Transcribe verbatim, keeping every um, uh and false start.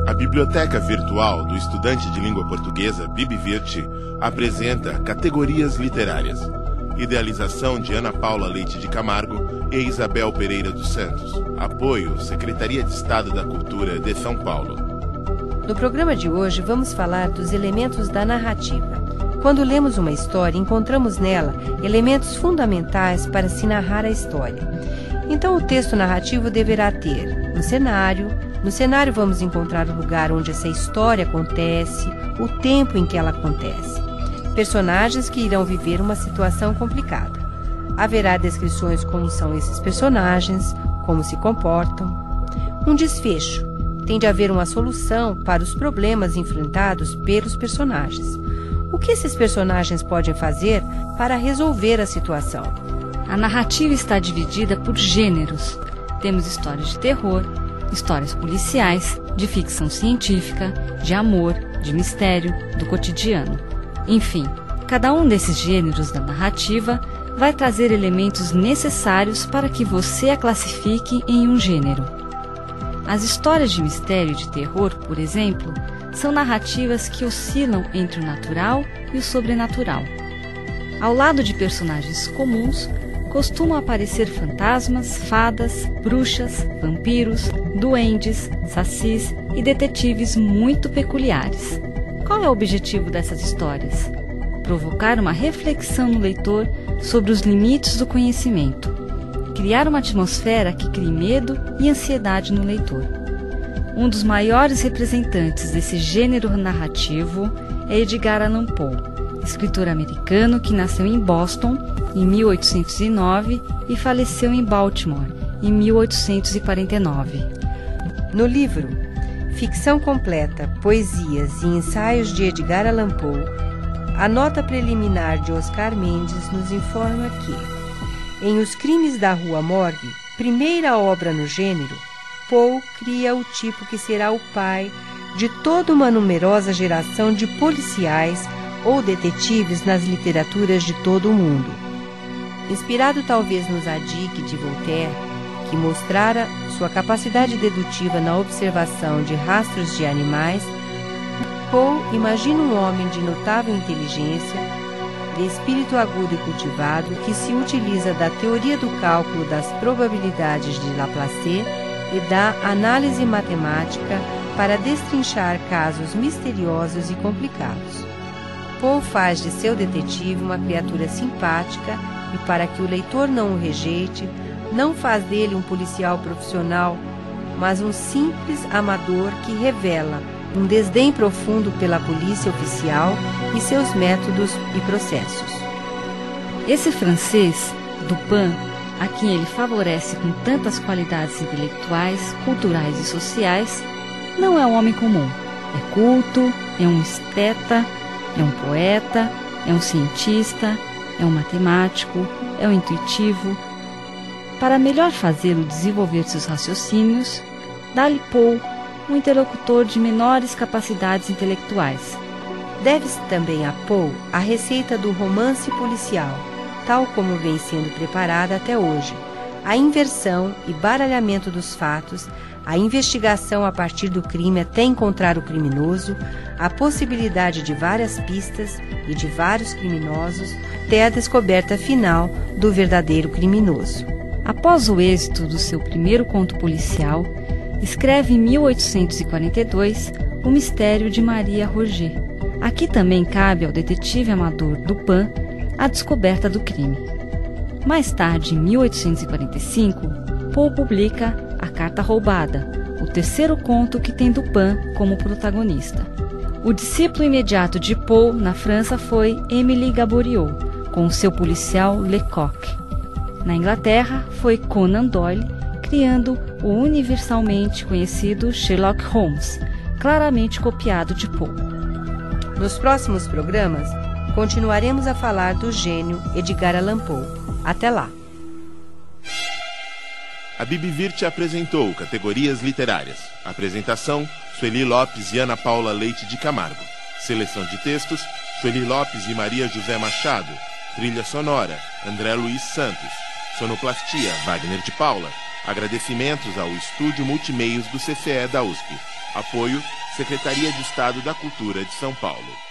A Biblioteca Virtual do Estudante de Língua Portuguesa, BibVirt, apresenta Categorias Literárias. Idealização de Ana Paula Leite de Camargo e Isabel Pereira dos Santos. Apoio, Secretaria de Estado da Cultura de São Paulo. No programa de hoje, vamos falar dos elementos da narrativa. Quando lemos uma história, encontramos nela elementos fundamentais para se narrar a história. Então, o texto narrativo deverá ter um cenário. No cenário, vamos encontrar o lugar onde essa história acontece, o tempo em que ela acontece. Personagens que irão viver uma situação complicada. Haverá descrições como são esses personagens, como se comportam. Um desfecho. Tem de haver uma solução para os problemas enfrentados pelos personagens. O que esses personagens podem fazer para resolver a situação? A narrativa está dividida por gêneros. Temos histórias de terror, histórias policiais, de ficção científica, de amor, de mistério, do cotidiano. Enfim, cada um desses gêneros da narrativa vai trazer elementos necessários para que você a classifique em um gênero. As histórias de mistério e de terror, por exemplo, são narrativas que oscilam entre o natural e o sobrenatural. Ao lado de personagens comuns, costumam aparecer fantasmas, fadas, bruxas, vampiros, duendes, sacis e detetives muito peculiares. Qual é o objetivo dessas histórias? Provocar uma reflexão no leitor sobre os limites do conhecimento. Criar uma atmosfera que crie medo e ansiedade no leitor. Um dos maiores representantes desse gênero narrativo é Edgar Allan Poe, escritor americano que nasceu em Boston em mil oitocentos e nove e faleceu em Baltimore em mil oitocentos e quarenta e nove. No livro Ficção Completa, Poesias e Ensaios de Edgar Allan Poe, a nota preliminar de Oscar Mendes nos informa que, em Os Crimes da Rua Morgue, primeira obra no gênero, Poe cria o tipo que será o pai de toda uma numerosa geração de policiais ou detetives nas literaturas de todo o mundo. Inspirado talvez no Zadig de Voltaire, que mostrara sua capacidade dedutiva na observação de rastros de animais, Poe imagina um homem de notável inteligência, de espírito agudo e cultivado, que se utiliza da teoria do cálculo das probabilidades de Laplace e da análise matemática para destrinchar casos misteriosos e complicados. Poe faz de seu detetive uma criatura simpática e, para que o leitor não o rejeite, não faz dele um policial profissional, mas um simples amador que revela um desdém profundo pela polícia oficial e seus métodos e processos. Esse francês, Dupin, a quem ele favorece com tantas qualidades intelectuais, culturais e sociais, não é um homem comum. É culto, é um esteta, é um poeta, é um cientista, é um matemático, é um intuitivo. Para melhor fazê-lo desenvolver seus raciocínios, dá-lhe Poe um interlocutor de menores capacidades intelectuais. Deve-se também a Poe a receita do romance policial, tal como vem sendo preparada até hoje, a inversão e baralhamento dos fatos, a investigação a partir do crime até encontrar o criminoso, a possibilidade de várias pistas e de vários criminosos, até a descoberta final do verdadeiro criminoso. Após o êxito do seu primeiro conto policial, escreve em mil oitocentos e quarenta e dois O Mistério de Maria Roget. Aqui também cabe ao detetive amador Dupin a descoberta do crime. Mais tarde, em mil oitocentos e quarenta e cinco, Poe publica A Carta Roubada, o terceiro conto que tem Dupin como protagonista. O discípulo imediato de Poe na França foi Émile Gaboriau, com seu policial Lecoq. Na Inglaterra, foi Conan Doyle, criando o universalmente conhecido Sherlock Holmes, claramente copiado de Poe. Nos próximos programas, continuaremos a falar do gênio Edgar Allan Poe. Até lá! A BibVirt apresentou Categorias Literárias. Apresentação, Sueli Lopes e Ana Paula Leite de Camargo. Seleção de textos, Sueli Lopes e Maria José Machado. Trilha sonora, André Luiz Santos. Sonoplastia, Wagner de Paula. Agradecimentos ao Estúdio Multimeios do C C E da U S P. Apoio Secretaria de Estado da Cultura de São Paulo.